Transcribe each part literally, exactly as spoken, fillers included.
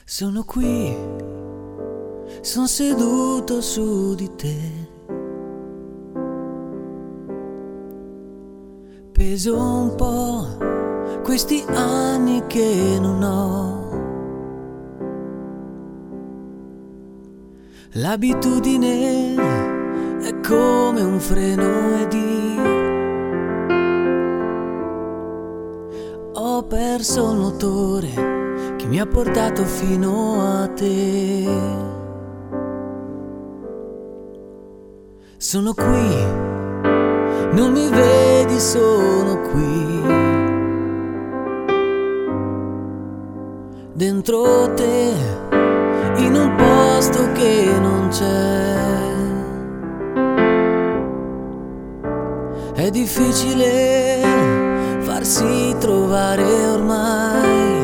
Sono qui, sono seduto su di te. Peso un po' questi anni che non ho. L'abitudine è come un freno ed io ho perso il motore che mi ha portato fino a te. Sono qui, non mi vedi, sono qui, dentro te, in un posto che non c'è. È difficile farsi trovare ormai,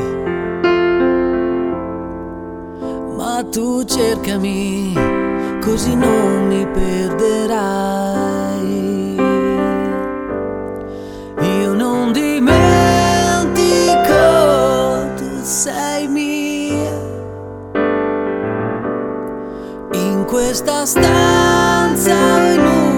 ma tu cercami, così non mi perderai. Io non dimentico, tu sei mia. In questa stanza in